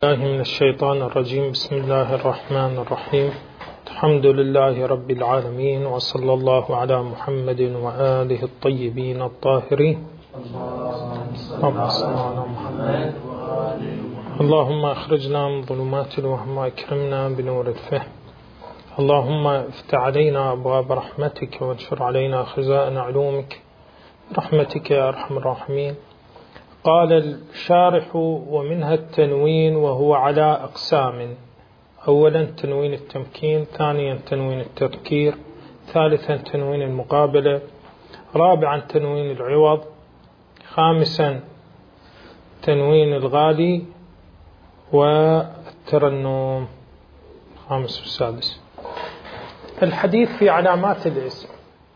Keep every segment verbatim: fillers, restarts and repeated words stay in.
الله من الشيطان الرجيم. بسم الله الرحمن الرحيم. الحمد لله رب العالمين، وصلى الله على محمد وآله الطيبين الطاهرين. اللهم أخرجنا من ظلمات الوهم وأكرمنا بنور الفهم. اللهم افتح علينا أبواب رحمتك وانشر علينا خزائن علومك برحمتك يا أرحم الراحمين. قال الشارح: ومنها التنوين وهو على أقسام: أولا تنوين التمكين، ثانيا تنوين التذكير، ثالثا تنوين المقابلة، رابعا تنوين العوض، خامسا تنوين الغالي والترنم، خامس والسادس. الحديث في علامات الاسم.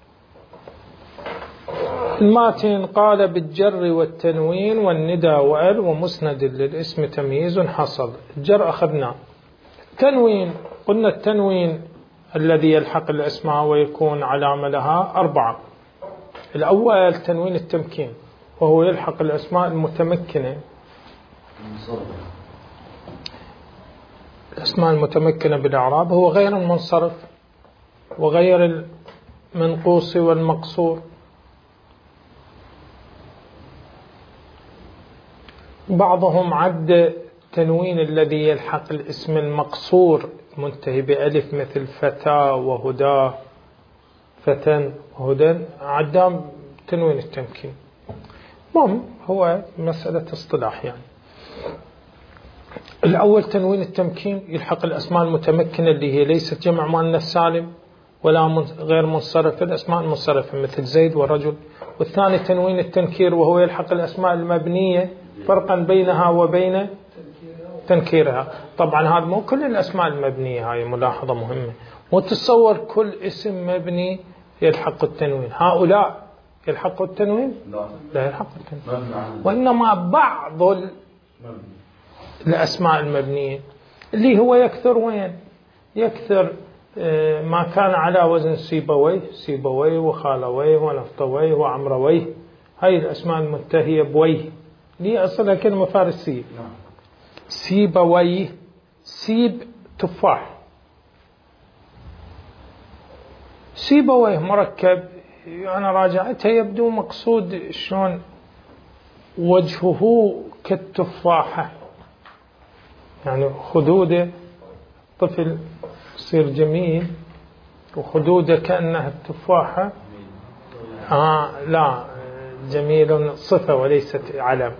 الماتن قال: بالجر والتنوين والندى وال ومسند للاسم تمييز حصل. الجر أخذنا. تنوين قلنا التنوين الذي يلحق الأسماء ويكون علامة لها أربعة. الأول تنوين التمكين، وهو يلحق الأسماء المتمكنة، الأسماء المتمكنة بالإعراب، هو غير المنصرف وغير المنقوص والمقصور. بعضهم عد تنوين الذي يلحق الاسم المقصور منتهي بألف مثل فتى وهدى، فتن وهدى، عدام تنوين التمكين. مهم هو مسألة اصطلاح يعني. الأول تنوين التمكين يلحق الأسماء المتمكنة اللي هي ليست جمع مؤنث سالم ولا غير منصرفة، الأسماء المنصرفة مثل زيد ورجل. والثاني تنوين التنكير، وهو يلحق الأسماء المبنية، فرقا بينها وبين تنكيرها. طبعا هذا مو كل الأسماء المبنية، هاي ملاحظة مهمة. مو تتصور كل اسم مبني يلحق التنوين، هؤلاء يلحق التنوين؟ لا يلحق التنوين، وإنما بعض الأسماء المبنية اللي هو يكثر وين؟ يكثر ما كان على وزن سيبويه، سيبويه وخالويه ونفطويه وعمرويه. هاي الأسماء المنتهية بويه ليه أصلها كلمة فارسية. سيبويه، سيب تفاح، سيبويه مركب. أنا راجعتها يبدو مقصود شلون وجهه كالتفاحة، يعني خدوده، طفل يصير جميل وخدوده كأنها التفاحة. آه لا، جميل صفة وليست علم.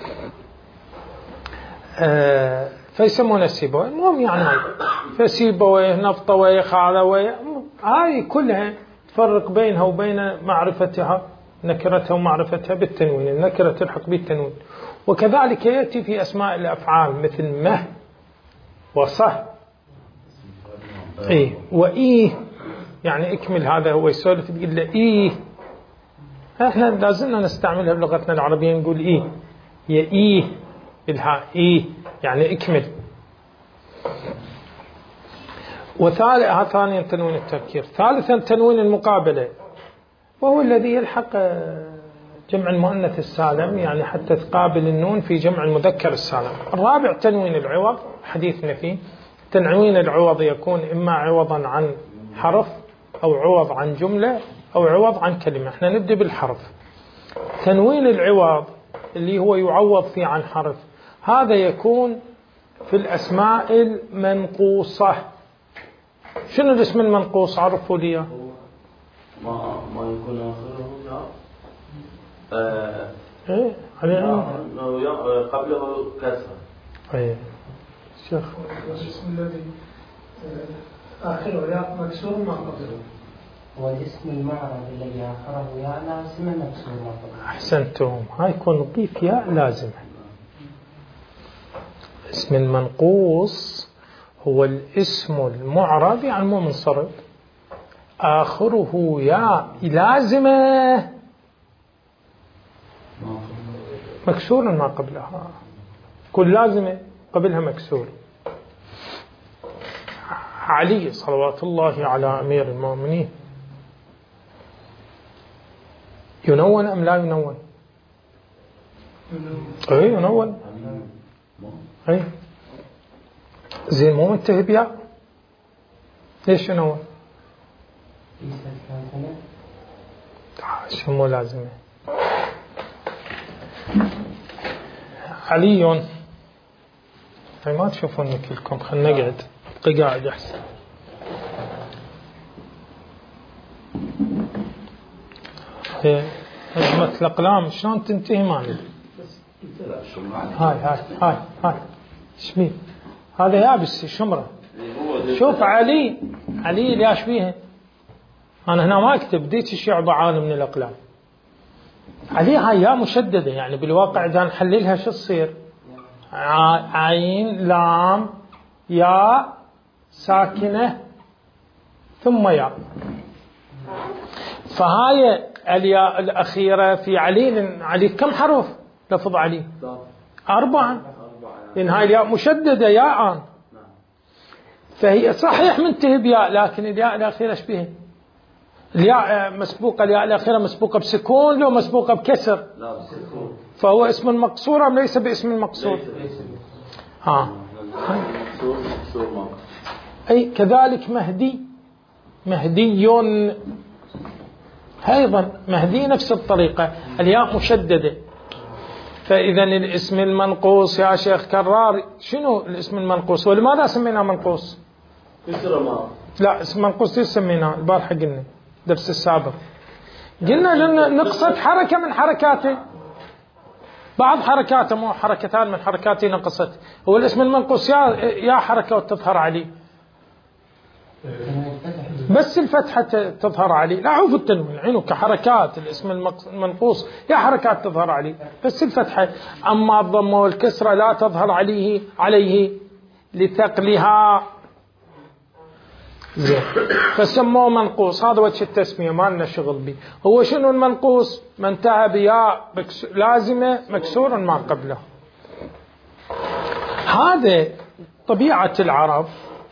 آه فيسمونه سيبويه. المهم يعني فسيبويه، نفطويه، خالويه، هاي كلها تفرق بينها وبين معرفتها، نكرتها ومعرفتها بالتنوين. النكرة تلحق بالتنوين. وكذلك يأتي في أسماء الأفعال مثل مه وصه، إيه وإيه، يعني اكمل. هذا هو يسولف تقول له إيه. احنا لازلنا نستعملها بلغتنا العربية، نقول إيه، يا إيه بالها، إيه يعني اكمل. وثالثا ثانيا تنوين التذكير. ثالثا تنوين المقابلة، وهو الذي يلحق جمع المؤنث السالم، يعني حتى تقابل النون في جمع المذكر السالم. الرابع تنوين العوض، حديثنا فيه. تنوين العوض يكون إما عوضا عن حرف أو عوض عن جملة أو عوض عن كلمة. احنا نبدأ بالحرف. تنوين العوض اللي هو يعوض فيه عن حرف، هذا يكون في الأسماء المنقوصة. شنو الاسم المنقوص؟ عرفوا لي ما ما يكون آخره آه ايه عليه قبله كسر. ايه شيخ الاسم الذي آخره ياء مكسور ما قبله هو الاسم المعرب الذي آخره ياء لازم مكسور ما قبله. أحسنتم، هاي يكون نضيف ياء لازمة. اسم المنقوص هو الاسم المعرب يعني مو منصرف، آخره ياء لازمة مكسور ما قبلها. كل لازمة قبلها مكسور. علي صلوات الله على أمير المؤمنين ينون أم لا ينون؟ ينون. أي ينون. أي زين مو منتهي بياء، ليش شنو هو؟ شو مو لازمه. علي هاي ما تشوفون كلكم، خلنا نقعد بقي قاعد احسن. هجمة الأقلام شلون تنتهي ما ندري. هاي هاي هاي هاي شبيه هذا يابس شمرة. شوف علي علي اللي أشبيها أنا هنا ما أكتب ديت الشعب عالم من الأقلام. علي هاي يا مشددة، يعني بالواقع إذا نحللها شو تصير؟ عين لام يا ساكنة ثم يا. فهاي الياء الأخيرة في علي، علي كم حرف لفظ علي؟ أربعة، لأن هاي الياء مشددة ياء، فهي صحيح منتهي بياء، لكن الياء الأخيرة ايش بيها؟ الياء مسبوقة، الياء الأخيرة مسبوقة بسكون لو مسبوقة بكسر؟ لا بسكون. فهو اسم مقصور أم ليس باسم مقصور؟ ها أي كذلك مهدي، مهدي أيضا مهدي نفس الطريقة، الياء مشددة. فإذا الاسم المنقوص يا شيخ كرار شنو الاسم المنقوص؟ ولماذا سميناه منقوص؟ لا اسم منقوص ليش سميناه؟ البارحة قلنا درس السابق قلنا لأن نقصت حركة من حركاته، بعض حركاته مو حركتان من حركاته نقصت. هو الاسم المنقوص يا يا حركة وتظهر عليه، بس الفتحة تظهر عليه، لا عوف التنوين عينه كحركات الاسم المنقوص يا حركات تظهر عليه بس الفتحة. أما الضمة والكسرة لا تظهر عليه عليه لثقلها، زين فسموه منقوص. هذا وجه التسمية ما لنا شغل به. هو شنو المنقوص؟ ما انتهى بياء لازمة مكسور ما قبله. هذا طبيعة العرب،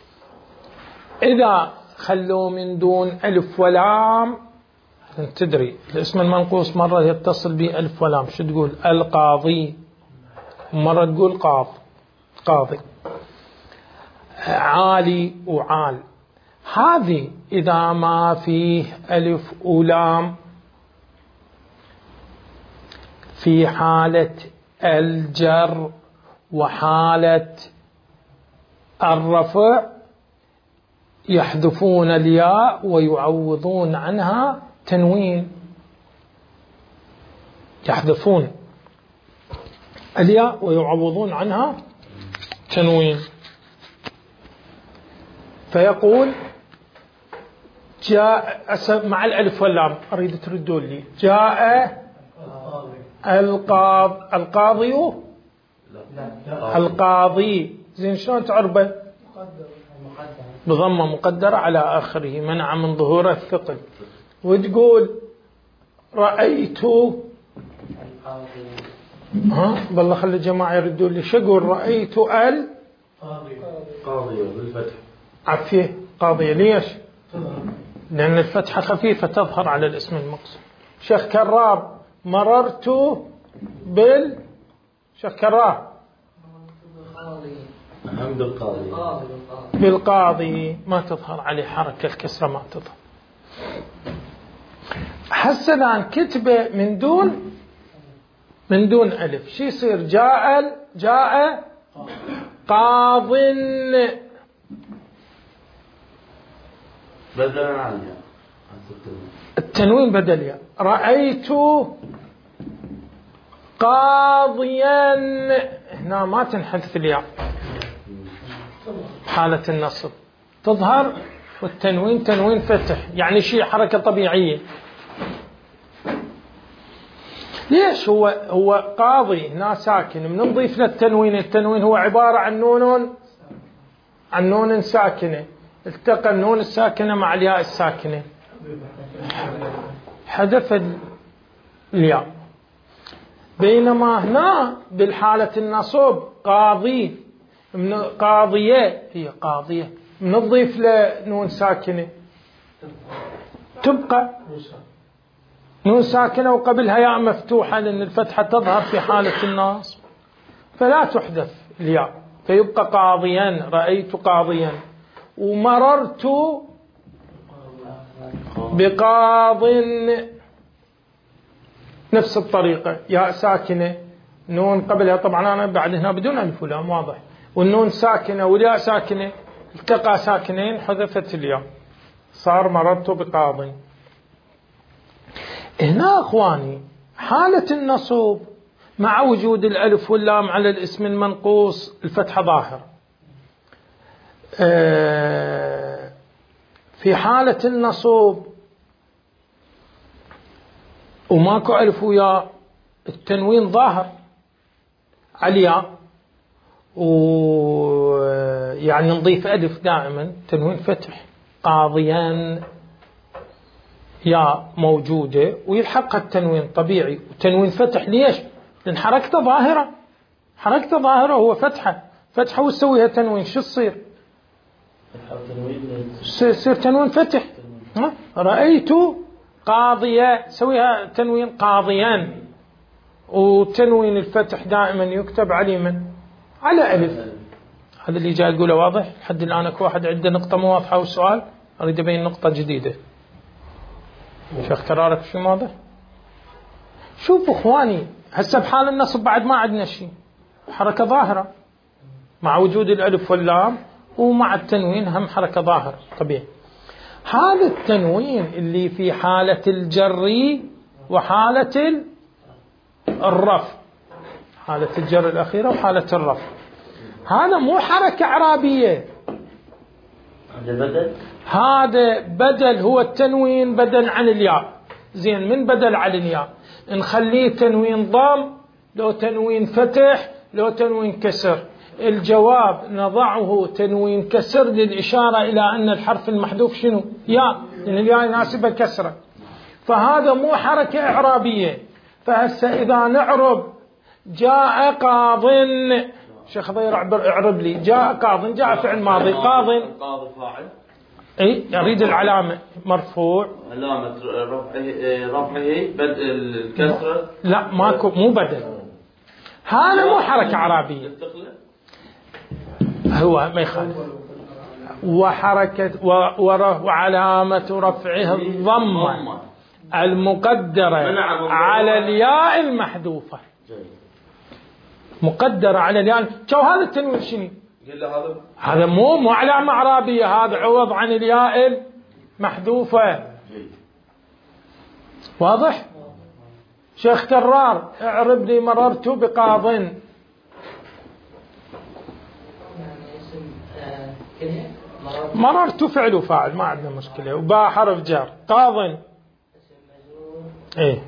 إذا خلوا من دون ألف ولام تدري الاسم المنقوص مرة يتصل به ألف ولام شو تقول؟ القاضي، مرة تقول قاض قاضي، عالي وعال. هذه إذا ما فيه ألف ولام في حالة الجر وحالة الرفع يحذفون الياء ويعوضون عنها تنوين، يحذفون الياء ويعوضون عنها تنوين. فيقول جاء مع الألف واللام، أريد تردون لي جاء القاض القاضي القاضي زين شلون تعربه؟ بضمة مقدرة على آخره منع من ظهور الثقل. وتقول رأيت ها بالله خلي الجماعة يردون لي شو أقول؟ رأيت ال قاضية بالفتح عفيه قاضية. ليش؟ لأن الفتحة خفيفة تظهر على الاسم المقصود. شيخ كرار مررت بال شيخ كرار بالقاضي بالقاضي ما تظهر عليه حركة، الكسرة ما تظهر. حسنا كتبه من دون من دون ألف شي يصير؟ جاء جاء قاض بدلا عن الياء، التنوين بدل ياء. رأيت قاضيا، هنا ما تنحذف الياء حالة النصب تظهر، والتنوين تنوين فتح، يعني شيء حركة طبيعية. ليش؟ هو هو قاضي هنا ساكن، من نضيف له التنوين. التنوين هو عبارة عن نون عن نون ساكنة، التقى النون الساكنة مع الياء الساكنة حذف الياء. بينما هنا بالحالة النصب قاضي من قاضية هي قاضية، من نضيف له نون ساكنة تبقى نون ساكنة وقبلها ياء مفتوحة، لأن الفتحة تظهر في حالة النصب فلا تحذف الياء. فيبقى قاضيا، رأيت قاضيا. ومررت بقاض نفس الطريقة، ياء ساكنة نون قبلها، طبعا أنا بعد هنا بدون ألف ولام واضح، والنون ساكنة والياء ساكنة، التقى ساكنين حذفت الياء، صار مررت بقاض. هنا أخواني حالة النصب مع وجود الألف واللام على الاسم المنقوص الفتحة ظاهر. في حالة النصب وماكو ألف وياء التنوين ظاهر علياء، ويعني نضيف ألف دائما تنوين فتح، قاضيا ياء موجودة ويلحقها التنوين طبيعي، وتنوين فتح ليش؟ لأن حركته ظاهرة، حركته ظاهرة هو فتحة، فتحة وتسويها تنوين شو تصير؟ يصير تنوين فتح. رأيت قاضية سويها تنوين قاضيان، وتنوين الفتح دائما يكتب على من؟ على ألف. هذا اللي جاي أقوله واضح؟ لحد الآن أكو واحد عنده نقطة مو واضحة والسؤال أريد أبين نقطة جديدة. شيخ ترارك شو واضح؟ شوفوا إخواني هسه بحال النصب بعد ما عندنا شيء، حركة ظاهرة مع وجود الألف واللام، ومع التنوين هم حركة ظاهرة طبيعي. هذا التنوين اللي في حالة الجر وحالة الرفع، حالة الجر الأخيرة وحالة الرفع، هذا مو حركة إعرابية، هذا بدل، هذا بدل، هو التنوين بدل عن الياء. زين، من بدل عن الياء نخليه تنوين ضم، لو تنوين فتح، لو تنوين كسر. الجواب نضعه تنوين كسر للإشارة إلى أن الحرف المحذوف شنو؟ ياء، لأن الياء يناسب الكسرة، فهذا مو حركة إعرابية. فهسه إذا نعرب جاء قاض، شيخ ضير اعرب لي جاء قاض، جاء فعل ماضي، قاض قاضي فاعل، اي اريد العلامة مرفوع، علامة رفعه رفعه بدل الكسرة، لا ماكو، مو بدل، هذا مو حركة عربية، هو ما يخالف. وحركة وعلامة رفعه الضمة المقدرة على الياء المحذوفة، مقدرة على الياء. شو هذا التنوين شنو؟ هذا مو مو علامة عربية، هذا عوض عن الياء المحذوفة. واضح؟ شيخ كرار اعرب لي مررت بقاض. مررت فعل وفاعل ما عندنا مشكلة، وباء حرف جر، قاض ايه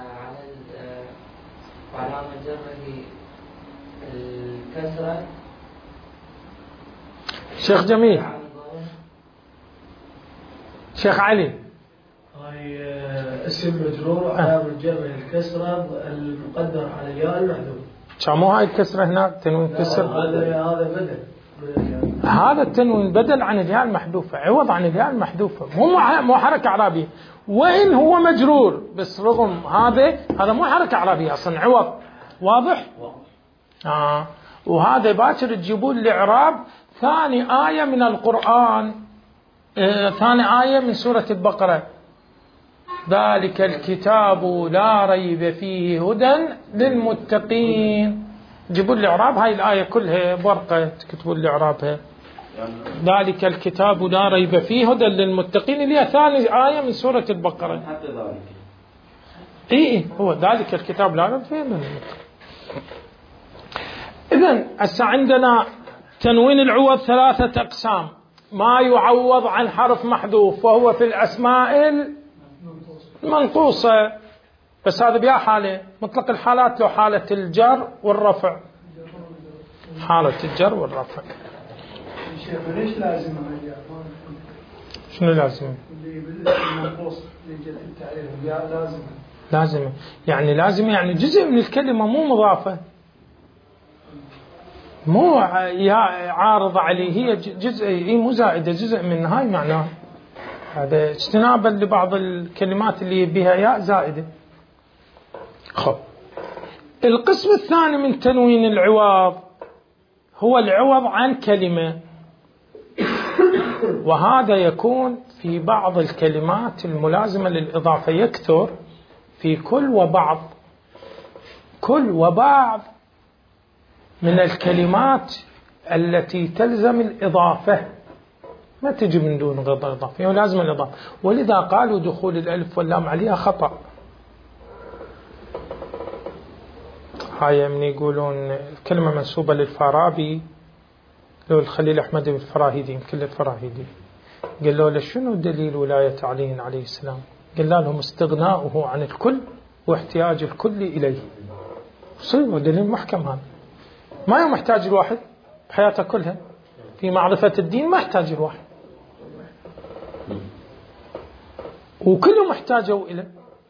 وعلامة جره الكسرة. شيخ جميل، شيخ علي، هاي اسم مجرور وعلامة جره الكسرة المقدر على الياء المحذوف. شو مو هاي الكسرة هنا تنوين كسر؟ هذا هذا بدل، هذا التنوين بدل عن الياء المحذوفة، عوض عن الياء المحذوفة، مو مو حركة إعرابية، وإن هو مجرور بس رغم هذا هذا مو حركة إعرابية أصلا، عوض. واضح؟ آه. وهذا باكر تجيبون الإعراب ثاني آية من القرآن، آه ثاني آية من سورة البقرة، ذلك الكتاب لا ريب فيه هدى للمتقين. جيبوا الإعراب هاي الآية كلها بورقة تكتبوا الإعرابها. ذلك الكتاب لا ريب فيه هدى للمتقين اللي هي ثاني آية من سورة البقرة. حتى ذلك إيه هو ذلك الكتاب لا ريب فيه هدى للمتقين. إذن هسه عندنا تنوين العوض ثلاثة أقسام: ما يعوض عن حرف محذوف وهو في الأسماء المنقوصة، بس هذا بيا حالة مطلق الحالات، له حالة الجر والرفع، حالة الجر والرفع. شيخ ليش لازم هاي؟ شنو لازم؟ اللي بالمنقوص اللي جت التعريف الياء لازم. لازم يعني لازم يعني جزء من الكلمة مو مضافة، مو عارضة عليه، هي جزء، هي مو زائدة، جزء من هاي معناه. هذا اجتنابا لبعض الكلمات اللي بها ياء زائدة. خب القسم الثاني من تنوين العوض هو العوض عن كلمة، وهذا يكون في بعض الكلمات الملازمة للإضافة، يكثر في كل وبعض. كل وبعض من الكلمات التي تلزم الإضافة، ما تجي من دون غير إضافة، يعني لازم الإضافة. ولذا قالوا دخول الألف واللام عليها خطأ. هاي من يقولون الكلمة منسوبة للفارابي، لو الخليل أحمد الفراهيدي، يمكن الفراهيدي، قال له شنو دليل ولاية علي عليه السلام؟ قال لهم استغناؤه عن الكل واحتياج الكل إليه. صحيح، دليل محكم هذا. ما يوم محتاج الواحد حياته كلها في معرفة الدين، ما يحتاج الواحد، وكله محتاجه إليه.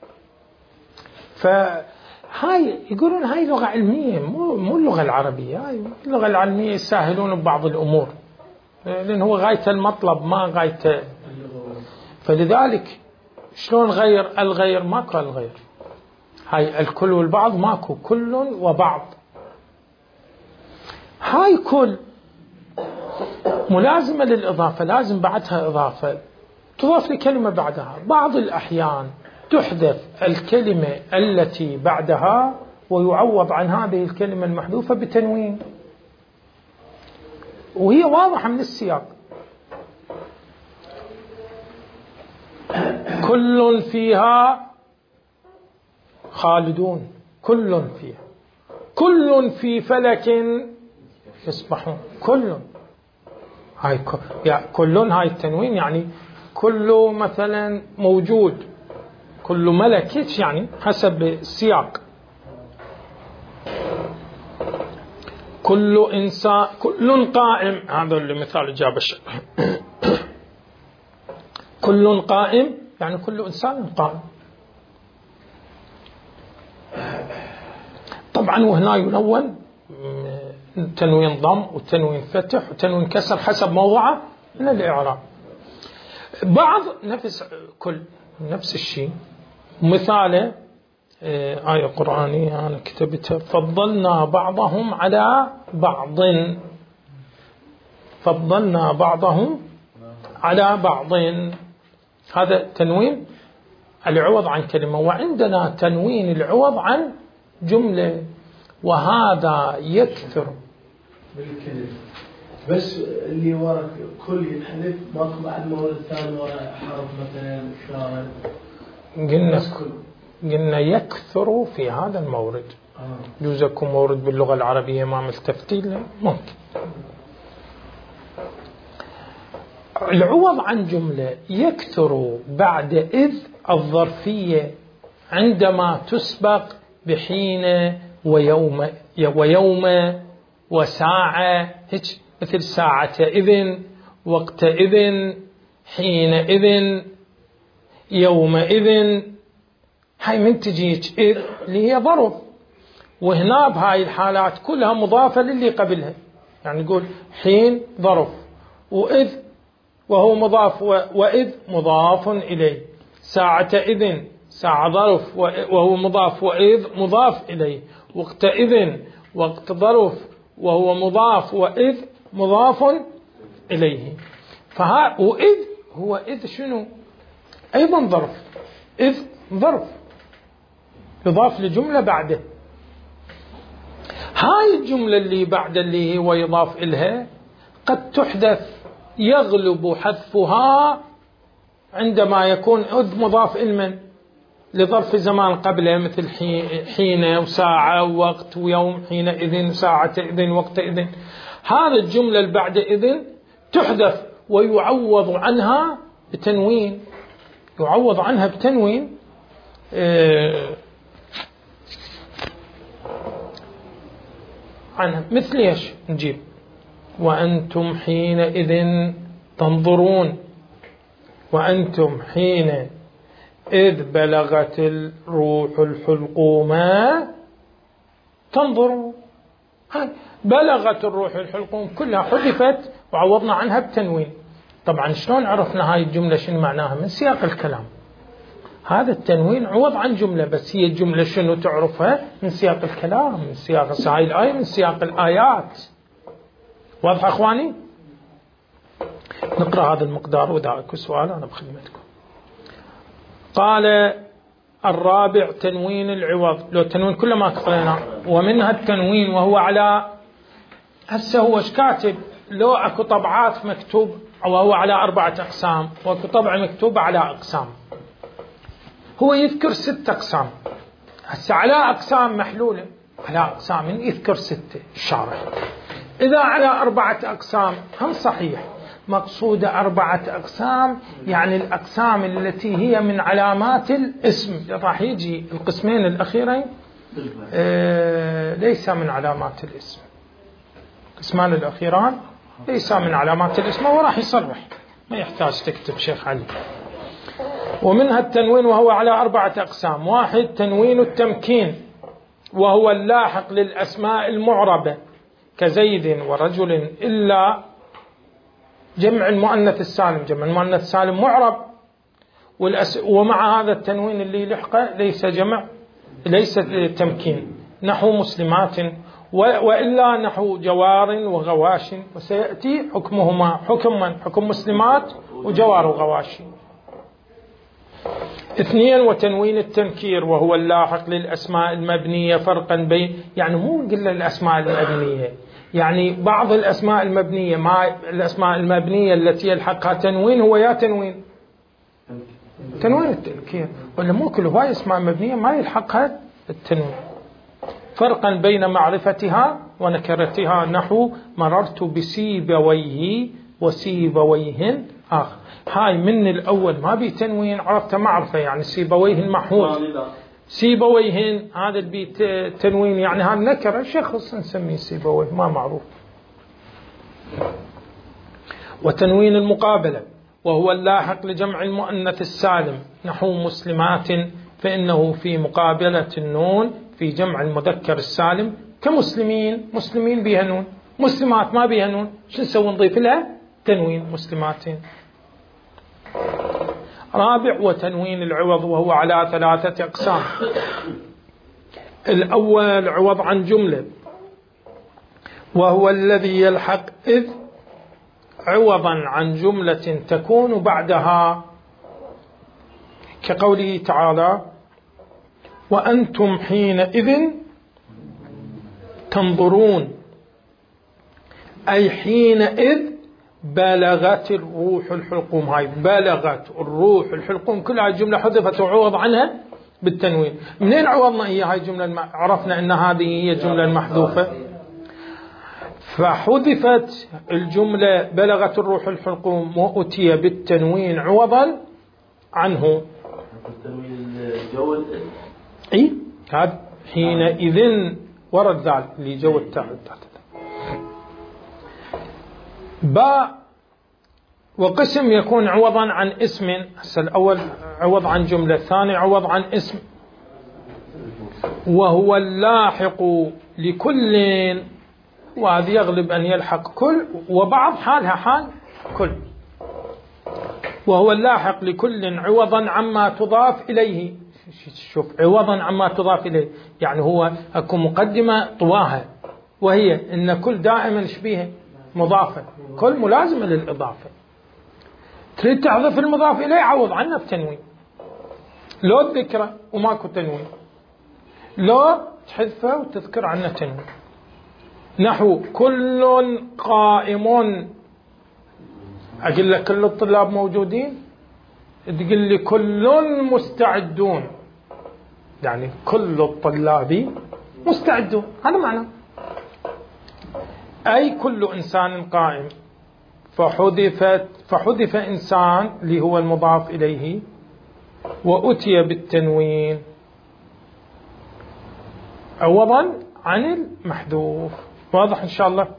فهاي يقولون هاي لغة علمية، مو مو اللغة العربية. هاي اللغة العلمية يسهلون ببعض الأمور، لأن هو غاية المطلب ما غاية. فلذلك شلون غير الغير؟ ماكو الغير. هاي الكل والبعض ماكو، كل وبعض. هاي كل ملازمة للإضافة، لازم بعدها إضافة تضاف لكلمة بعدها. بعض الأحيان تحذف الكلمة التي بعدها ويعوض عن هذه الكلمة المحذوفة بتنوين، وهي واضحة من السياق. كل فيها خالدون، كل فيها، كل في فلك يسبحون. كل هاي يعني كل هاي التنوين يعني كل مثلا موجود، كل ملك، يعني حسب السياق. كل إنسان، كل قائم، هذا اللي مثال جاب الشيء. كل قائم يعني كل إنسان قائم. طبعا وهنا ينون تنوين ضم وتنوين فتح وتنوين كسر حسب موضعه من الإعراب. بعض نفس كل نفس الشيء. مثاله آية قرآنية أنا كتبتها: فضلنا بعضهم على بعض. فضلنا بعضهم على بعض، هذا تنوين العوض عن كلمة. وعندنا تنوين العوض عن جملة، وهذا يكثر بالكلمة. بس اللي ورا كل ينحذف، ماكو بعد مورد ثاني ورا حرف مثلا شاعر. قلنا قلنا يكثر في هذا المورد. آه. يجوز يكون مورد باللغة العربية ما مستفتيل له، ممكن. العوض عن جملة يكثر بعد إذ الظرفية عندما تسبق بحين ويوم ويوم وساعة، هيك مثل ساعة إذن، وقت إذن، حين إذن، يوم إذن. هاي من تجيك إذ اللي هي ظرف، وهنا بهاي الحالات كلها مضافة للي قبلها. يعني نقول حين ظرف، وإذ وهو مضاف، وإذ مضاف إليه. ساعة إذن ساعة ظرف وهو مضاف، وإذ مضاف إليه. وقت إذن وقت ظرف وهو مضاف، وإذ مضاف إليه. فها وإذ هو إذ شنو؟ أيضا ظرف. إذ ظرف يضاف لجملة بعده. هاي الجملة اللي بعد اللي هو يضاف إلها قد تحدث، يغلب حذفها عندما يكون إذ مضاف إلمن لظرف زمان قبله، مثل حين وساعة ووقت ويوم، حين إذن ساعة إذن وقت إذن. هذه الجملة اللي بعد إذن تحدث ويعوض عنها بتنوين، يعوض عنها بتنوين. آه عنها مثل ايش؟ نجيب وأنتم حينئذ تنظرون، وأنتم حين إذ بلغت الروح الحلقوم تنظرون. بلغت الروح الحلقوم كلها حذفت وعوضنا عنها بتنوين. طبعا شلون عرفنا هاي الجملة شنو معناها؟ من سياق الكلام. هذا التنوين عوض عن جملة، بس هي الجملة شنو تعرفها؟ من سياق الكلام، من سياق هاي الآية، من سياق الآيات. واضح أخواني؟ نقرأ هذا المقدار وإذا أكو سؤال أنا بخدمتكم. قال الرابع تنوين العوض. لو التنوين كله ما قرأنا. ومنها التنوين وهو على هسه هو ايش كاتب؟ لو اكو طبعات مكتوب وهو على أربعة أقسام واكو طبعة مكتوبة على أقسام. هو يذكر ست أقسام. هسه على أقسام محلولة على أقسام يذكر ستة الشارح. إذا على أربعة أقسام هم صحيح. مقصود أربعة أقسام يعني الأقسام التي هي من علامات الاسم. راح يجي القسمين الأخيرين آه ليس من علامات الاسم. القسمان الأخيران ليس من علامات الاسم وراح يصرح ما يحتاج تكتب شيخ علي. ومنها التنوين وهو على أربعة أقسام. واحد تنوين التمكين وهو اللاحق للأسماء المعربة كزيد ورجل إلا جمع المؤنث السالم. جمع المؤنث السالم معرب والأس... ومع هذا التنوين اللي لحقه ليس جمع ليس تمكين. نحو مسلمات و... وإلا نحو جوار وغواش وسيأتي حكمهما حكم من حكم مسلمات وجوار وغواشي. اثنين وتنوين التنكير وهو اللاحق للأسماء المبنية فرقا بين يعني مو نقول الأسماء المبنية يعني بعض الأسماء المبنية ما الأسماء المبنية التي يلحقها تنوين هو يا تنوين تنوين التنكير ولا مو كل هواي أسماء مبنية ما يلحقها التنوين. فرقا بين معرفتها ونكرتها نحو مررت بسيبويه وسيبويهن آخر. هاي من الأول ما بي تنوين عرفت معرفة يعني سيبويه المحفوظ سيبويهن هذا البيت تنوين يعني هذا نكرة شخص نسميه سيبويه ما معروف. وتنوين المقابلة وهو اللاحق لجمع المؤنث السالم نحو مسلمات فإنه في مقابلة النون في جمع المذكر السالم كمسلمين. مسلمين بها نون مسلمات ما بها نون شو نسوي نضيف لها تنوين مسلماتين. رابع وتنوين العوض وهو على ثلاثة أقسام. الأول عوض عن جملة وهو الذي يلحق إذ عوضا عن جملة تكون بعدها كقوله تعالى وأنتم حينئذ تنظرون أي حينئذ بلغت الروح الحلقوم. هاي بلغت الروح الحلقوم كلها الجملة حذفت وعوض عنها بالتنوين. منين عوضنا هي هاي الجملة عرفنا أن هذه هي الجملة المحذوفة فحذفت الجملة بلغت الروح الحلقوم وأتي بالتنوين عوضا عنه. التنوين جو الاسم أي هذا حينئذ ورد ذلك اللي جو التعب. باء وقسم يكون عوضا عن اسم. الأول عوض عن جملة الثاني عوض عن اسم وهو اللاحق لكل وهذا يغلب أن يلحق كل وبعض حالها حال كل. وهو اللاحق لكل عوضا عما تضاف إليه. شوف عوضا عما تضاف إليه يعني هو أكو مقدمة طواها وهي إن كل دائما شبيه مضافة كل ملازمة للإضافة. تريد تحذف المضاف إليه عوض عنه بتنوين. لو الذكرى وماكو تنوين لو تحذفه وتذكر عنه تنوين. نحو كل قائم أقول لك كل الطلاب موجودين تقول لي كل مستعدون يعني كل الطلاب مستعدون هذا معنى أي كل إنسان قائم. فحذفت فحذف إنسان اللي هو المضاف إليه وأتي بالتنوين عوضا عن المحذوف. واضح إن شاء الله.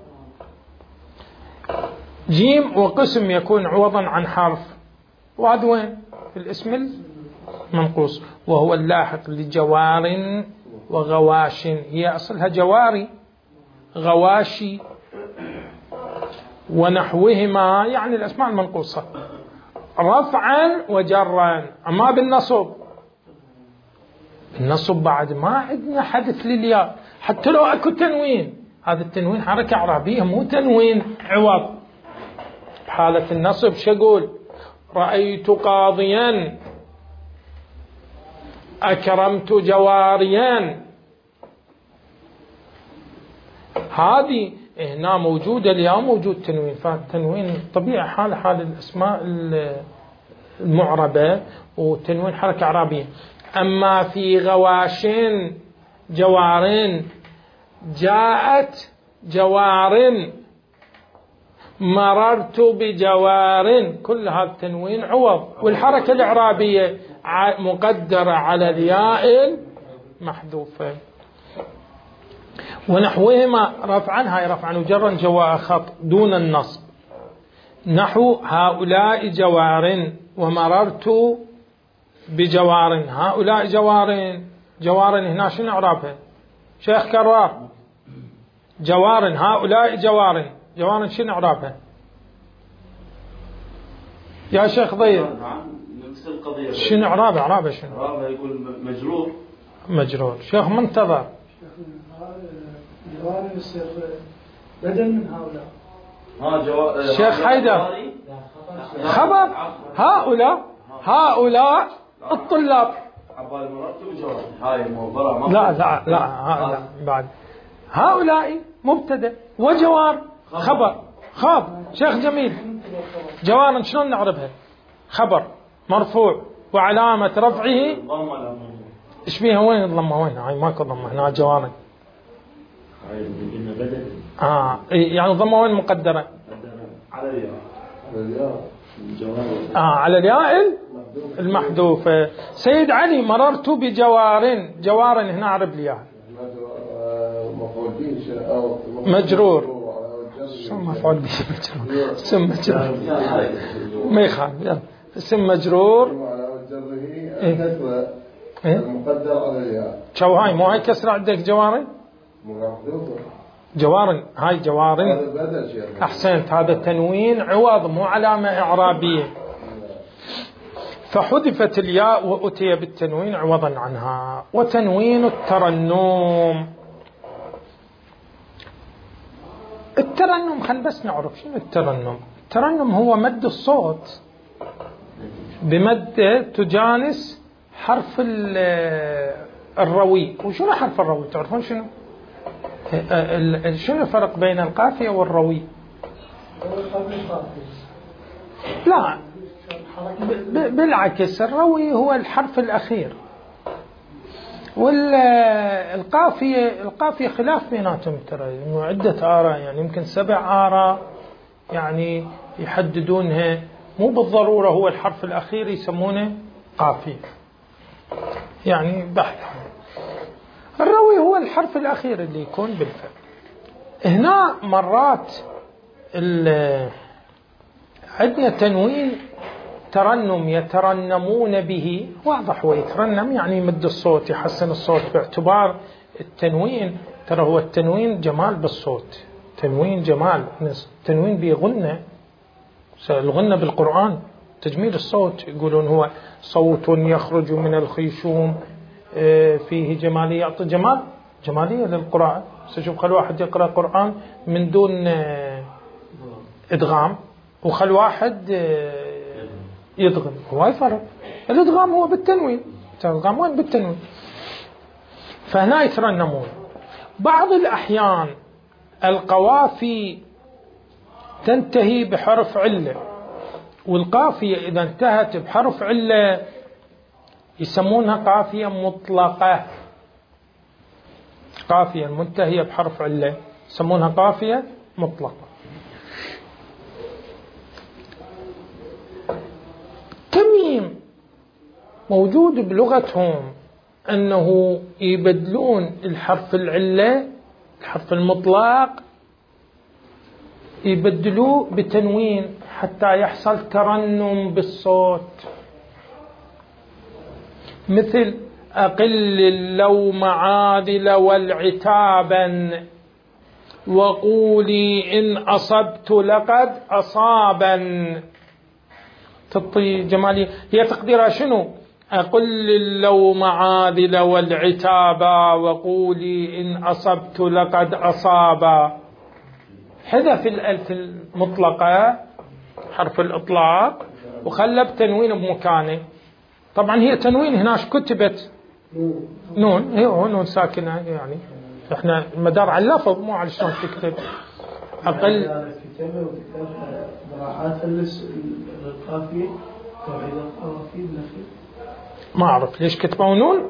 جيم وقسم يكون عوضا عن حرف وهذا وين في الاسم المنقوص وهو اللاحق لجوار وغواش. هي أصلها جواري غواشي ونحوهما يعني الأسماء المنقوصة رفعا وجرا. أما بالنصب النصب بعد ما عندنا حدث للياء حتى لو أكو تنوين هذا التنوين حركة إعرابية مو تنوين عوض. بحالة النصب شقول؟ رأيت قاضيا، أكرمت جواريا. هذه هنا موجودة، اليوم موجود تنوين، فالتنوين طبيعي حال حال الأسماء المعربة، وتنوين حركة إعرابية. أما في غواشين جوارين، جاءت جوار، مررت بجوار، كل هذا التنوين عوض. والحركة الإعرابية مقدرة على الياء محذوفة. ونحوهما رفعا، هاي رفعا وجرا جواء خط دون النصب، نحو هؤلاء جوار ومررت بجوار. هؤلاء جوار، جوار هنا شنو إعرابها؟ شيخ كرار، جوار، هؤلاء جوار، جوار شنو إعرابها؟ يا شيخ ضيق نفس القضية. شنو إعرابها؟ إعرابها شنو؟ إعرابها يقول مجرور. مجرور. شيخ منتظر، جوار يصير بدل من هؤلاء. ها جوار. شيخ حيدر، خبر هؤلاء، هؤلاء الطلاب. عبالي مررت بجوار، هاي موفرة. لا لا لا, لا بعد هؤلاء مبتدأ وجوار خبر. خاب شيخ جميل، جوار شلون نعرفها؟ خبر مرفوع وعلامة رفعه ايش بيها؟ وين الضمة؟ وين هاي؟ ماكو ضمة هنا. جوار اه يعني الضمة وين مقدرة؟ على الياء. اه على الياء المحذوفة. سيد علي، مررت بجوار، جوار هنا عرب ليها مجرور. شو مفعول به مجرور؟ اسم مجرور ما يخالف. يلا اسم مجرور المقدر على الياء. شو هاي؟ مو هاي كسر عندك جوار؟ جوار هاي جوار. احسنت، هذا تنوين عوض مو علامة إعرابية. فحذفت الياء وأتي بالتنوين عوضا عنها. وتنوين الترنم. الترنم خل بس نعرف شنو الترنم. الترنم هو مد الصوت بمد تجانس حرف الروي. وشنو حرف الروي؟ تعرفون شنو؟ شنو الفرق بين القافية والروي؟ لا بالعكس، الروي هو الحرف الأخير، والقافية القافية خلاف بيناتهم ترى، عدة آراء، يعني يمكن سبع آراء يعني يحددونها. مو بالضرورة هو الحرف الأخير يسمونه قافية، يعني بحث. الروي هو الحرف الأخير اللي يكون بالفعل. هنا مرات عندنا تنوين ترنم يترنمون به، واضح. هو يترنم يعني يمد الصوت، يحسن الصوت، باعتبار التنوين ترى هو التنوين جمال بالصوت، تنوين جمال. التنوين بيغنى، الغنى بالقرآن تجميل الصوت، يقولون هو صوت يخرج من الخيشوم فيه جمالية، يعطي جمال، جمالية للقراءة. سشوف خل واحد يقرأ قرآن من دون إدغام، وخل واحد يدغم، هو يفرق. الإدغام هو بالتنوين، الإدغام وين؟ بالتنوين. فهنا يترنمون. بعض الأحيان القوافي تنتهي بحرف علة، والقافية إذا انتهت بحرف علة يسمونها قافية مطلقة. قافية منتهية بحرف علة يسمونها قافية مطلقة. تميم موجود بلغتهم أنه يبدلون الحرف العلة، الحرف المطلق، يبدلوه بتنوين حتى يحصل ترنم بالصوت. مثل أقل اللوم عادل والعتابا، وقولي إن أصبت لقد أصابا. تطي جمالية، هي تقديرها شنو؟ أقل اللوم عاذل والعتابا وقولي إن أصبت لقد أصابا. حذف الألف المطلقة حرف الإطلاق وخلى بتنوين بمكانه. طبعا هي تنوين هناش كتبت نون، هي نون ساكنة يعني، احنا المدار على اللفظ مو على شلون تكتب. أقل مراعاة للقافية توحيد القوافي بالأخير. ما أعرف ليش كتبوا نون،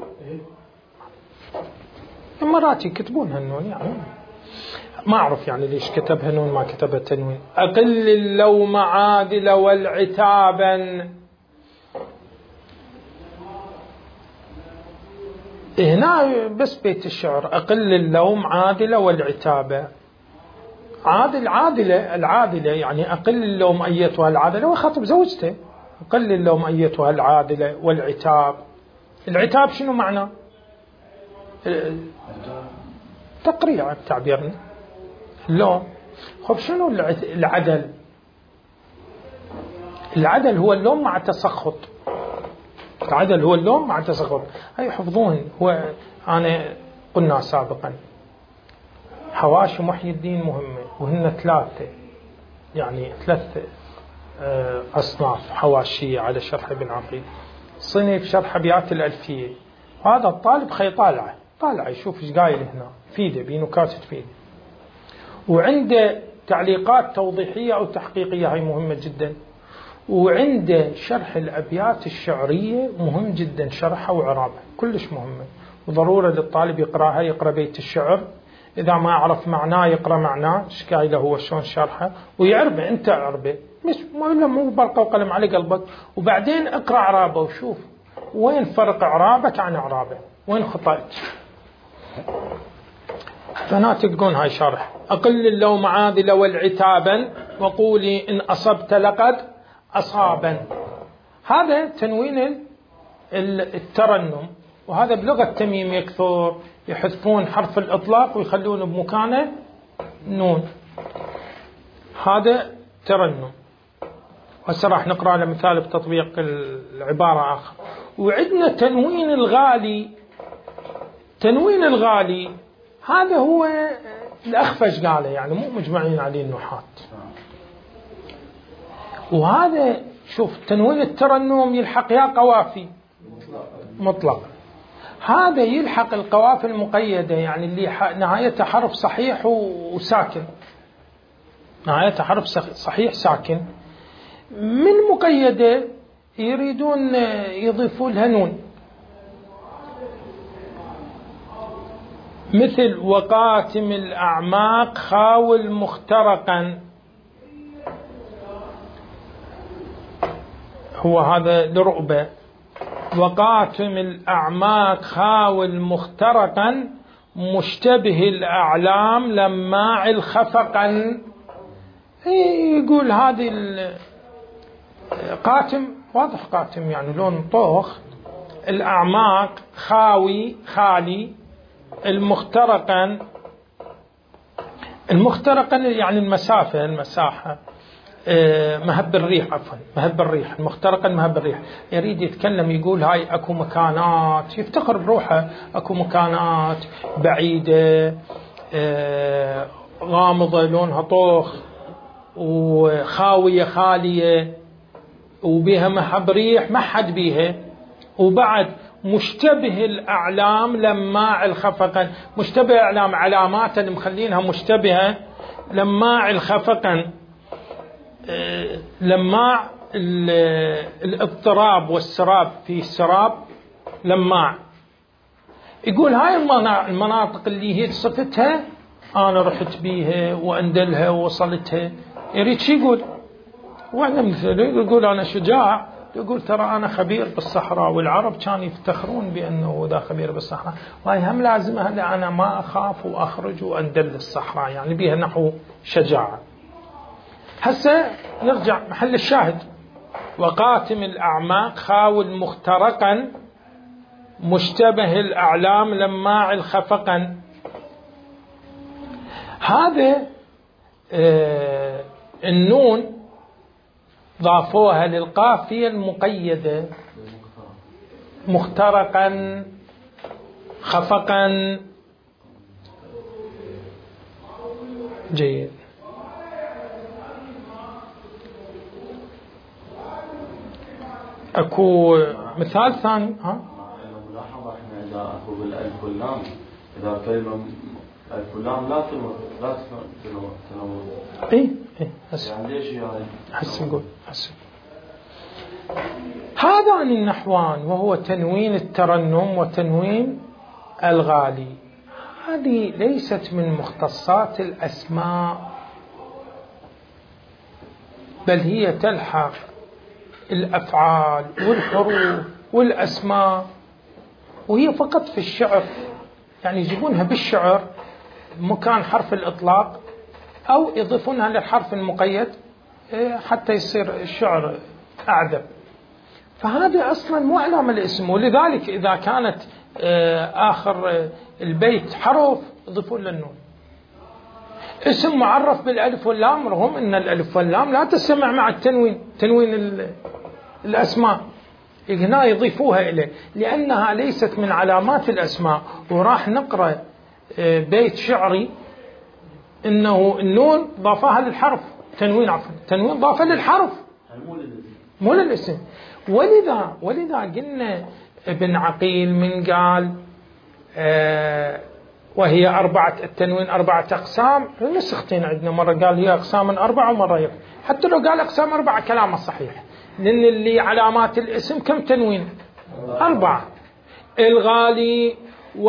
مرات يكتبونها النون يعني ما أعرف يعني ليش كتبها نون ما كتبها تنوين. أقل اللوم عادل والعتابا. هنا بس بيت الشعر أقل اللوم عادل والعتابة. عادل عادلة العادلة يعني أقل اللوم أيتها العادلة وخاطب زوجته. أقل اللوم أيتها العادلة والعتاب. العتاب شنو معنى؟ تقريع تعبيرنا اللوم. خب شنو العدل؟ العدل هو اللوم مع تسخط. العدل هو اللوم مع تسخط. هاي حفظوهن. هو أنا قلنا سابقا حواشي محي الدين مهمة وهن ثلاثة يعني ثلاث أصناف حواشية على شرح ابن عقيل. صنف شرح أبيات الألفية، وهذا الطالب خي طالعه طالعه يشوف ايش قايل هنا فيده بنكات تفيده، وعنده تعليقات توضيحية أو تحقيقية هاي مهمة جدا، وعنده شرح الأبيات الشعرية مهم جدا شرحها وعرابها كلش مهمة، وضرورة للطالب يقرأها. يقرأ بيت الشعر إذا ما عرف معناه يقرأ معناه ايش قايله هو شلون شرحه ويعربه. أنت عربه مش مو برقة وقلم على قلبك، وبعدين اقرأ عرابه وشوف وين فرق عرابك عن عرابه، وين خطأت. فناتي تقول هاي شرح. أقل اللوم عاذل والعتابا وقولي إن أصبت لقد أصابا. هذا تنوين الترنم، وهذا بلغة تميم يكثر يحذفون حرف الإطلاق ويخلونه بمكانه نون. هذا ترنم. هسه راح نقرأ لمثال بتطبيق العبارة آخر. وعندنا تنوين الغالي. تنوين الغالي هذا هو الأخفش قاله يعني مو مجمعين عليه النحاة. وهذا شوف تنوين الترنم يلحق يا قوافي مطلق، هذا يلحق القوافي المقيدة يعني اللي نهايتها حرف صحيح وساكن، نهايتها حرف صحيح ساكن. من مقيدة يريدون يضيفوا لها نون، مثل وقاتم الأعماق خاول مخترقا. هو هذا لرؤبة. وقاتم الأعماق خاول مخترقا مشتبه الأعلام لماع الخفقا. يقول هذه قاتم واضح، قاتم يعني لون طوخ. الأعماق خاوي خالي. المخترقا المخترقا يعني المسافة المساحة. مهب الريح عفوا مهب الريح. المخترقا مهب الريح. يريد يتكلم يقول هاي اكو مكانات يفتخر بروحه، اكو مكانات بعيدة غامضة لونها طوخ وخاوية خالية وبيها مهب ريح ما حد بيها. وبعد مشتبه الأعلام لماع الخفقا. مشتبه أعلام علامات اللي مخلينها مشتبهة. لماع الخفقا لماع الاضطراب والسراب في سراب لماع. يقول هاي المناطق اللي هي صفتها أنا رحت بيها وأندلها ووصلتها. يريد شي يقول وأنا مثله يقول أنا شجاع، يقول ترى أنا خبير بالصحراء، والعرب كانوا يفتخرون بأنه ذا خبير بالصحراء، وهي هم لازمها أنا ما أخاف وأخرج وأندل الصحراء يعني بيها نحو شجاعة. هسه نرجع محل الشاهد. وقاتم الأعماق خاول مخترقا مشتبه الأعلام لماع الخفقا. هذا آه النون ضافوها للقافية المقيدة مخترقا خفقا. جيد. اكو مثال ثاني. ها ملاحظة احنا اذا اكو بالالف واللام، اذا كلمة الف واللام لا تنو لا تنو تنو اي اي هسه يعني ليش يعني هسه نقول هسه هذان النحوان، وهو تنوين الترنم وتنوين الغالي، هذه ليست من مختصات الأسماء، بل هي تلحق الأفعال والحروف والأسماء، وهي فقط في الشعر، يعني يجيبونها بالشعر مكان حرف الإطلاق أو يضيفونها للحرف المقيد حتى يصير الشعر أعذب. فهذا أصلا مو علامة الاسم، ولذلك إذا كانت آخر البيت حرف يضيفون للنون. اسم معرف بالألف واللام، رغم أن الألف واللام لا تسمع مع التنوين، تنوين الأسماء هنا يضيفوها إليه لأنها ليست من علامات الأسماء. وراح نقرأ بيت شعري إنه النون ضافها للحرف، تنوين عفوا تنوين ضافه للحرف مو للاسم. ولذا ولذا قلنا ابن عقيل من قال آه وهي أربعة، التنوين أربعة أقسام، نسختين عندنا، مرة قال هي أقسام أربعة ومرة يقول حتى لو قال أقسام أربعة كلامه صحيح، لأن اللي علامات الاسم كم تنوين؟ أربعة. الغالي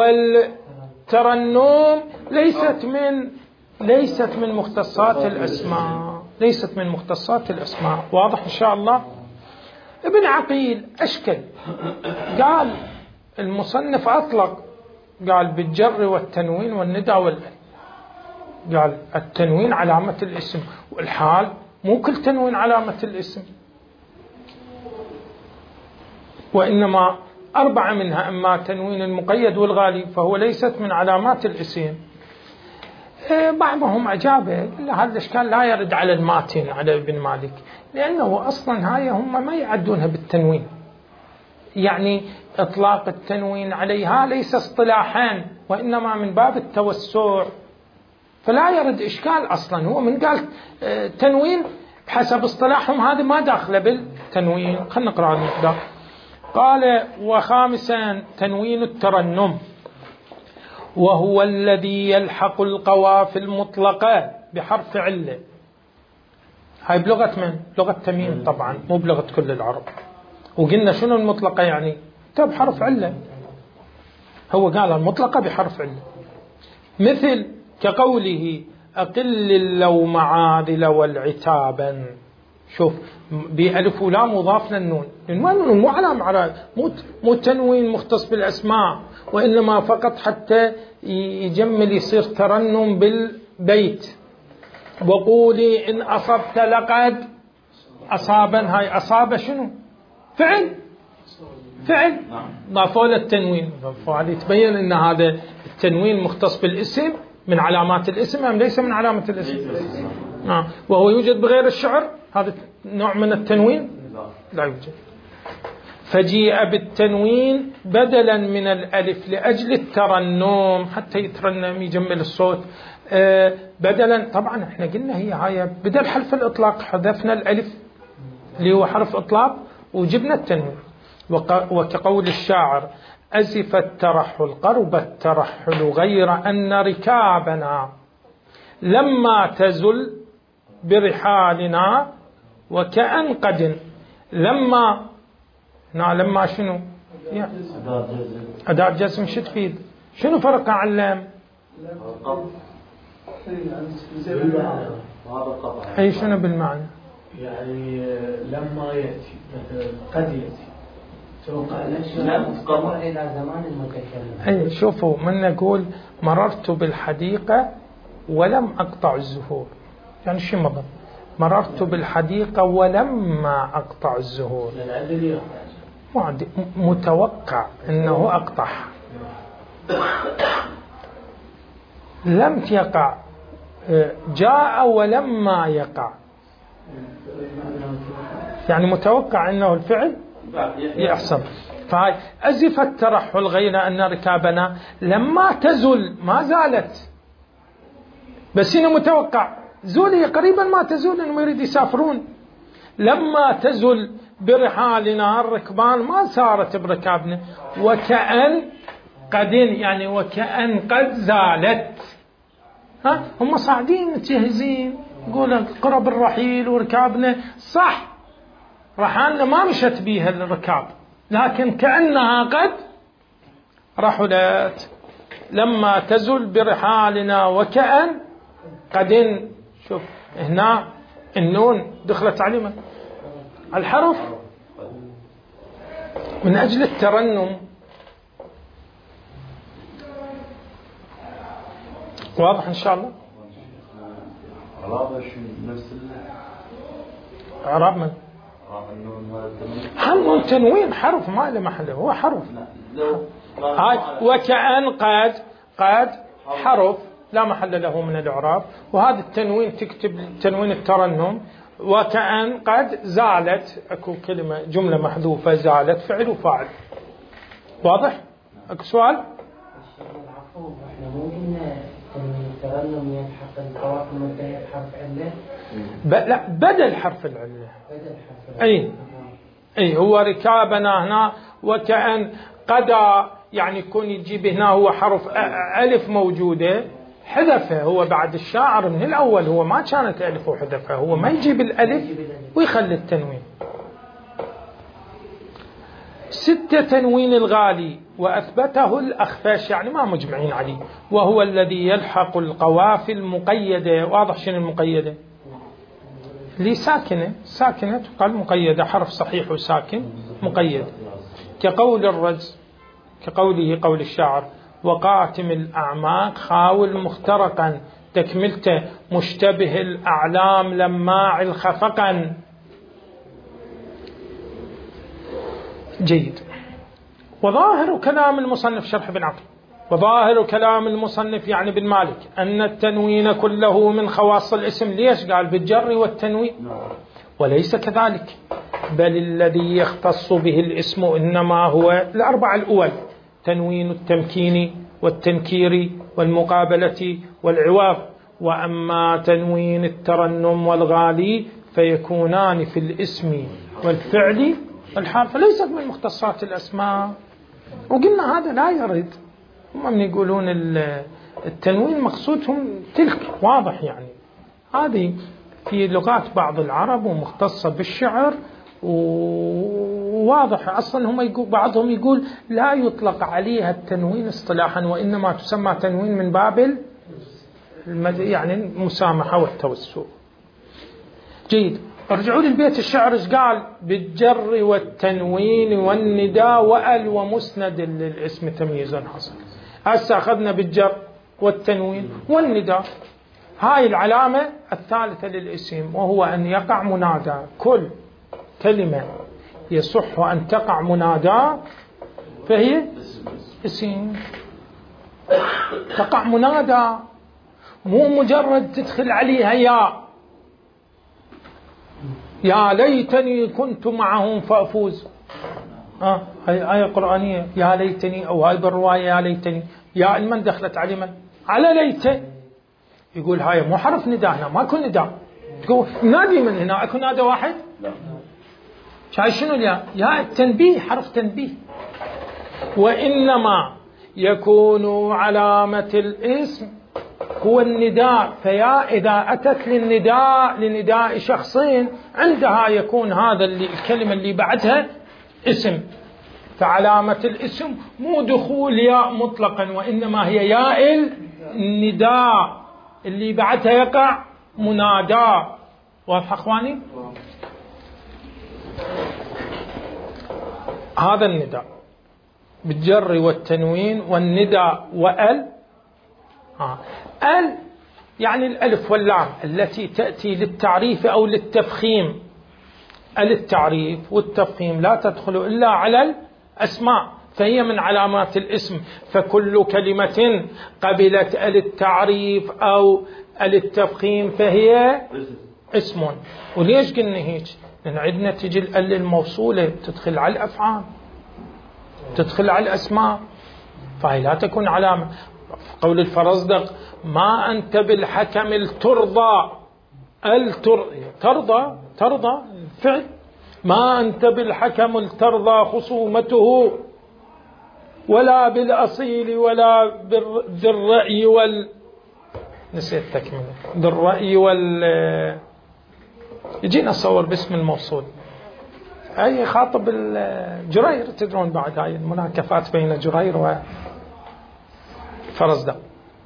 والترنم ليست من ليست من مختصات الأسماء، ليست من مختصات الأسماء. واضح إن شاء الله؟ ابن عقيل أشكل، قال المصنف أطلق، قال بالجر والتنوين والندى والألف، قال التنوين علامة الاسم، والحال مو كل تنوين علامة الاسم، وإنما أربعة منها، أما تنوين المقيد والغالي فهو ليست من علامات الاسم. بعضهم أجابه إلا هذا الإشكال لا يرد على الماتن على ابن مالك، لأنه أصلا هاي هم ما يعدونها بالتنوين، يعني إطلاق التنوين عليها ليس اصطلاحان وإنما من باب التوسع، فلا يرد إشكال أصلا. هو من قال تنوين بحسب اصطلاحهم هذا ما داخل بالتنوين. خلنا نقرأ المقدار. قال وخامسا تنوين الترنم، وهو الذي يلحق القوافي المطلقة بحرف علة. هاي بلغة من؟ لغة تميم طبعا، مو بلغة كل العرب. وقلنا شنو المطلقة يعني؟ تب حرف علة، هو قال المطلقة بحرف علة، مثل كقوله أقل اللوم عاذل والعتابا. شوف بألف ولام مضاف للنون، النون مو علامة على مو تنوين مختص بالأسماء، وإنما فقط حتى يجمل يصير ترنم بالبيت. وقولي إن أصبت لقد أصابا، هاي أصاب شنو؟ فعل فعل ضافوا له التنوين، فهذا يتبين أن هذا التنوين مختص بالاسم من علامات الاسم أم ليس من علامة الاسم؟ آه. وهو يوجد بغير الشعر هذا نوع من التنوين؟ لا يوجد. فجيء بالتنوين بدلا من الألف لأجل الترنم، حتى يترنم يجمل الصوت. آه بدلا، طبعا احنا قلنا هي هاي بدل حرف الإطلاق حذفنا الألف اللي هو حرف إطلاق وجبنا التنوين. وكقول الشاعر أزف الترحل قرب الترحل غير أن ركابنا لما تزل برحالنا وكأن قد لما نا لما شنو يعني أداة جزم شو تفيد؟ شنو فرق عن اللام؟ أي شنو بالمعنى؟ يعني لما يأتي مثلا قد يأتي توقع الأشياء إلى زمان المتكلم. أي شوفوا من نقول مررت بالحديقة ولم أقطع الزهور، يعني شو مضى؟ مررت بالحديقة ولما أقطع الزهور، متوقع أنه أقطع، لم يقع، جاء ولما يقع، يعني متوقع أنه الفعل يحصل. فهاي أزف الترحل غير أن ركابنا لما تزل ما زالت، بس هنا متوقع زولي قريبا ما تزول أنهم يريد يسافرون. لما تزل برحالنا الركبان ما صارت بركابنا، وكأن قد يعني وكأن قد زالت. ها هم صاعدين متجهزين، يقول قرب الرحيل وركابنا صح، رحالنا ما مشت بيها الركاب، لكن كأنها قد رحلت. لما تزل برحالنا وكأن قد، شوف هنا النون دخلت عليها الحرف من أجل الترنم. واضح إن شاء الله؟ عرابة شو نفس عراب من؟ هم تنوين حرف ما له محله، هو حرف. هاي وكأن قد قد حرف لا محل له من الإعراب، وهذا التنوين تكتب تنوين الترنم. وكأن قد زالت، اكو كلمة جملة محذوفة زالت فعل وفاعل. واضح؟ اكو سؤال؟ العفو، احنا ممكن تنوين الترنم يلحق القوافي المبدئية بحرف علة؟ ب... لا بدل حرف العلة. بدل حرف العلة. اي اي هو ركابنا هنا وكأن قد يعني يكون يجيب هنا هو حرف ألف موجودة حذفه هو بعد الشاعر من الأول، هو ما كانت ألف وحذفها، هو ما يجيب الألف ويخلي التنوين. ستة تنوين الغالي وأثبته الأخفش، يعني ما مجمعين عليه، وهو الذي يلحق القوافي المقيدة. واضح شنو المقيدة؟ لي ساكنة ساكنة تقال مقيدة، حرف صحيح وساكن مقيد، كقول الرجز، كقوله قول الشاعر وقاتم الأعماق خاول مخترقا، تكملته مشتبه الأعلام لماع الخفقا. جيد. وظاهر كلام المصنف شرح بن عقل، وظاهر كلام المصنف يعني بن مالك أن التنوين كله من خواص الاسم. ليش قال بالجر والتنوين؟ وليس كذلك، بل الذي يختص به الاسم إنما هو الأربع الأول: تنوين التمكين والتنكير والمقابلة والعواب. وأما تنوين الترنم والغالي فيكونان في الاسم والفعل والحال، فليست من مختصات الأسماء. وقلنا هذا لا يرد، هم من يقولون التنوين مقصودهم تلك، واضح يعني هذه في لغات بعض العرب ومختصة بالشعر، وواضح أصلا هم يقول بعضهم يقول لا يطلق عليها التنوين اصطلاحا، وإنما تسمى تنوين من باب يعني المسامحة والتوسع. جيد. ارجعوا للبيت الشعر ايش قال؟ بالجر والتنوين والنداء وأل ومسند للاسم تمييز حصل. هسه أخذنا بالجر والتنوين والنداء، هاي العلامة الثالثة للاسم، وهو أن يقع منادى. كل كلمة يصح أن تقع منادى فهي اسم، تقع منادى، مو مجرد تدخل عليها يا يا ليتني كنت معهم فأفوز. آه هاي آية قرآنية يا ليتني، أو هاي بالرواية يا ليتني، يا من دخلت على من؟ على ليت. يقول هاي مو حرف نداء، هنا ما كن نداء، تقول نادي من هنا، أكون نادى واحد؟ لا. شاي شنو الياء؟ يا التنبيه، حرف تنبيه. وإنما يكون علامة الاسم هو النداء، فيا إذا أتت للنداء لنداء شخصين عندها يكون هذا اللي الكلمة اللي بعدها اسم. فعلامة الاسم مو دخول ياء مطلقا، وإنما هي ياء النداء اللي بعدها يقع منادى. واضح أخواني؟ هذا النداء بالجر والتنوين والنداء وأل. آه. ال يعني الألف واللام التي تأتي للتعريف أو للتفخيم. التعريف والتفخيم لا تدخل إلا على الأسماء، فهي من علامات الاسم. فكل كلمة قبلت التعريف أو التفخيم فهي اسم. وليش قلنا هيك؟ لأن عندنا تجي الأل الموصولة تدخل على الأفعال، تدخل على الأسماء فهي لا تكون علامة. قول الفرزدق ما أنت بالحكم الترضى الترضى ترضى ترضى فعل ما أنت بالحكم الترضى خصومته ولا بالأصيل ولا ذي الرأي وال نسيت تكمله ذي الرأي وال يجينا صور باسم الموصول أي خاطب الجرير. تدرون بعد هاي المناكفات بين جرير وفرزدق.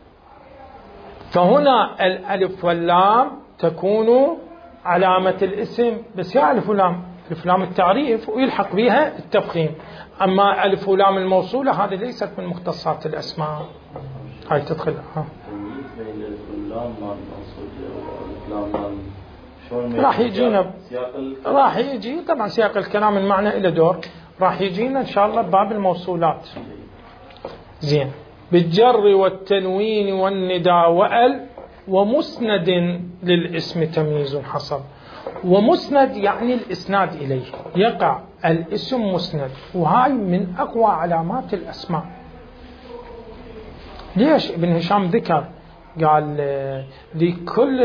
فهنا الألف واللام تكون علامة الاسم بس يا ألف ولام ألف ولام التعريف ويلحق بها التفخيم. أما ألف ولام الموصولة هذه ليست من مختصات الأسماء هاي تدخل ها. راح يجينا راح يجي طبعا سياق الكلام المعنى إلى دور راح يجينا إن شاء الله باب الموصولات. زين. بالجر والتنوين والنداء وأل ومسند للاسم تمييز حصل. ومسند يعني الإسناد إليه يقع الاسم مسند وهاي من أقوى علامات الأسماء. ليش ابن هشام ذكر قال لكل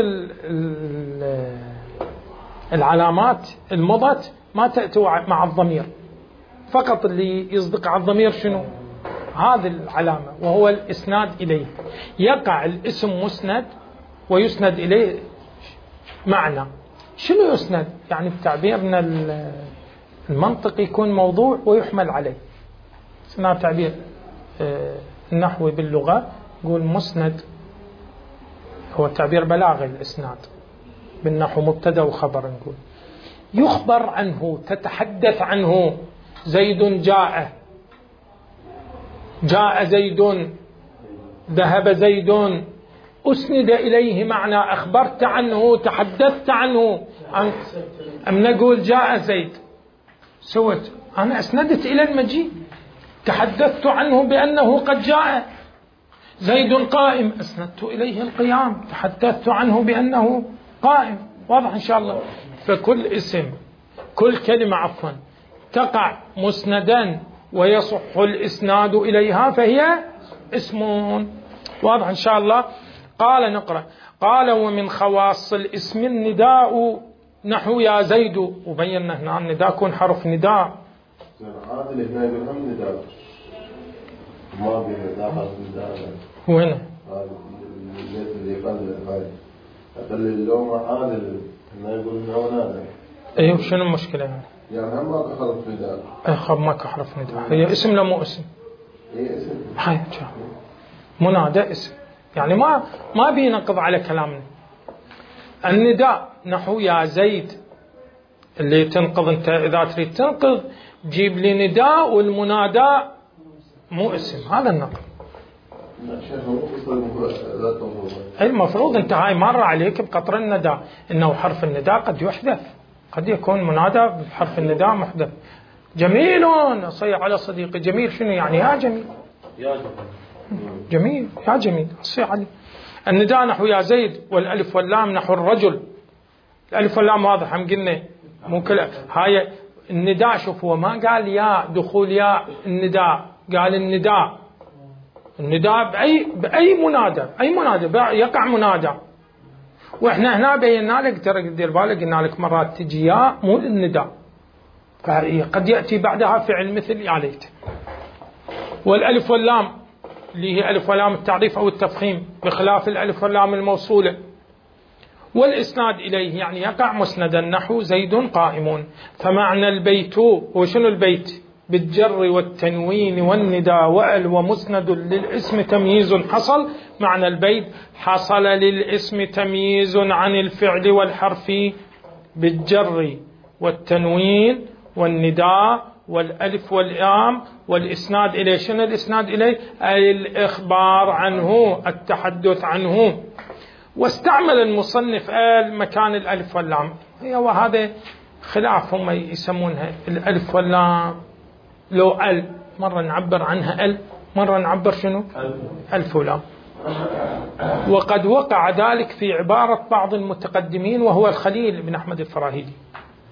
العلامات المضت ما تأتي مع الضمير فقط اللي يصدق على الضمير شنو هذه العلامة وهو الإسناد إليه. يقع الاسم مسند ويسند إليه معنى. شنو يسند يعني بتعبيرنا المنطقي يكون موضوع ويحمل عليه. سنة تعبير النحوي باللغة يقول مسند هو تعبير بلاغي الإسناد بالنحو مبتدأ وخبر. نقول يخبر عنه تتحدث عنه زيد جاء جاء زيد ذهب زيد أسند إليه معنى أخبرت عنه تحدثت عنه. أم نقول جاء زيد سوت أنا أسندت إلى المجيء تحدثت عنه بأنه قد جاء. زيد قائم أسندت إليه القيام تحدثت عنه بأنه قائم. واضح إن شاء الله. فكل اسم كل كلمة عفوا تقع مسندا ويصح الإسناد إليها فهي اسم. واضح إن شاء الله. قال نقرأ. قال ومن خواص الاسم النداء نحو يا زيد. وبينا هنا النداء يكون حرف نداء. هذا اللي هنا يقول هم نداء ما بين نداء حرف نداء. وين؟ هذا اللي قال هاي هذا اللوم هذا هنا يقول هنا. إيه وشنو المشكلة يعني؟ يعني هم ما حرف نداء. إيه خب ما كحرف نداء هي اسم لا مو اسم. هي اسم. هاي منادى اسم يعني ما ما بينقض على كلامنا. النداء نحو يا زيد اللي تنقض انت اذا تريد تنقض جيب لي نداء والمنادى مو اسم هذا النقض. المفروض انت هاي مر عليك بقطر النداء انه حرف النداء قد يحذف قد يكون منادى بحرف النداء محذف. جميل اصيح على صديقي جميل شنو يعني يا جميل يا جميل جميل يا جميل أصيح علي. النداء نحو يا زيد والألف واللام نحو الرجل. الألف واللام واضح هم قلنا ممكن هاي النداء. شوف هو ما قال يا دخول يا النداء قال النداء النداء بأي بأي منادى أي منادى يقع منادى. وإحنا هنا بينا لك ترى دير بالك قلنا لك مرات تجي يا مو النداء قد يأتي بعدها فعل مثل يا ليت. والألف واللام اللي هي ألف ولام التعريف أو التفخيم بخلاف الألف واللام الموصولة. والإسناد إليه يعني يقع مسندا نحو زيد قائم. فمعنى البيت وشنو البيت بالجر والتنوين والنداء وأل ومسند للاسم تمييز حصل. معنى البيت حصل للاسم تمييز عن الفعل والحرف بالجر والتنوين والنداء والألف واللام والإسناد إليه. شنو الإسناد إليه؟ أي الإخبار عنه التحدث عنه. واستعمل المصنف آل مكان الألف واللام. هي وهذا خلاف هم يسمونها الألف واللام لو أل مرة نعبر عنها أل مرة نعبر شنو ألف ولام. وقد وقع ذلك في عبارة بعض المتقدمين وهو الخليل بن أحمد الفراهيدي.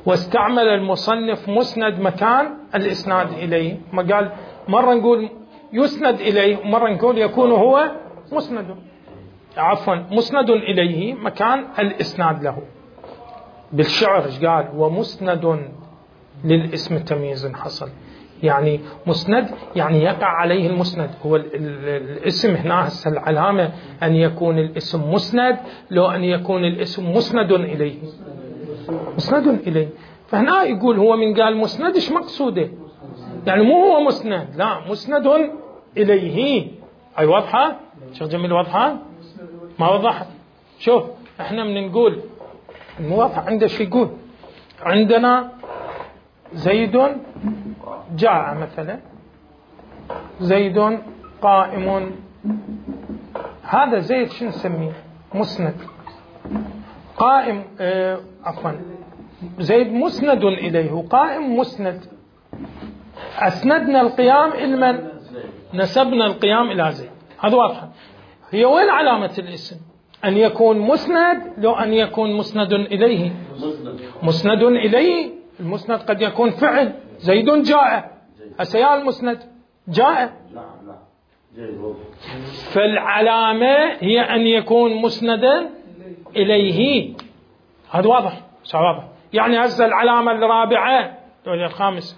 واستعمل المصنف مسند مكان الإسناد إليه. ما قال مرة نقول يسند إليه ومرة نقول يكون هو مسند، عفوا مسند إليه مكان الإسناد له. بالشعر إيش قال؟ ومسند للاسم تمييز حصل، يعني مسند يعني يقع عليه المسند. هو ال ال الاسم هنا هسه العلامة أن يكون الاسم مسند، لو أن يكون الاسم مسند إليه، مسند إليه. فهنا يقول هو من قال مسند إيش مقصوده؟ يعني مو هو مسند، لا مسند إليه. أي واضحة؟ شيخ جميل واضحة؟ ما وضحت؟ شوف احنا من نقول الموضح عنده شو يقول؟ عندنا زيد جاء مثلا، زيد قائم، هذا زيد شو نسميه؟ مسند. قائم اه عفوا زيد مسند إليه وقائم مسند. أسندنا القيام إلى من؟ نسبنا القيام إلى زيد. هذا واضح. هي وين علامة الاسم؟ أن يكون مسند، لو أن يكون مسند إليه. مسند إليه، المسند قد يكون فعل، زيد جاء، أسيا المسند جاء. فالعلامة هي أن يكون مسندا إليه. هذا واضح، واضح. يعني هذا العلامة الرابعة ولا الخامسة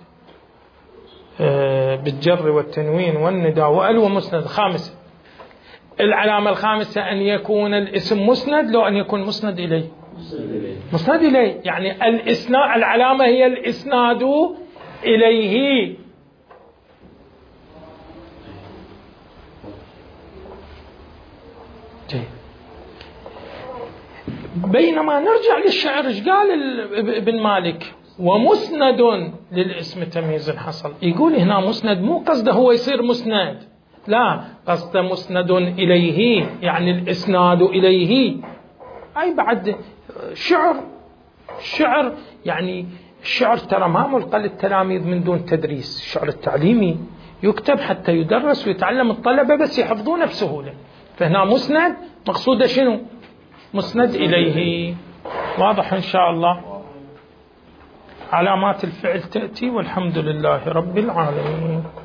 بالجر والتنوين والنداء وأل ومسند. خامسة العلامة الخامسة أن يكون الاسم مسند، لو أن يكون مسند إليه. مسند إليه يعني الإسناد، العلامة هي الإسناد إليه. جيد. بينما نرجع للشعر ايش قال ابن مالك؟ ومسند للاسم تمييز حصل. يقول هنا مسند مو قصده هو يصير مسند، لا قصده مسند إليه، يعني الإسناد إليه. أي بعد شعر، شعر يعني الشعر ترى ما ملقى للتلاميذ من دون تدريس. الشعر التعليمي يكتب حتى يدرس ويتعلم الطلبة بس يحفظونه بسهولة. فهنا مسند مقصوده شنو؟ مسند إليه. واضح إن شاء الله. علامات الفعل تأتي والحمد لله رب العالمين.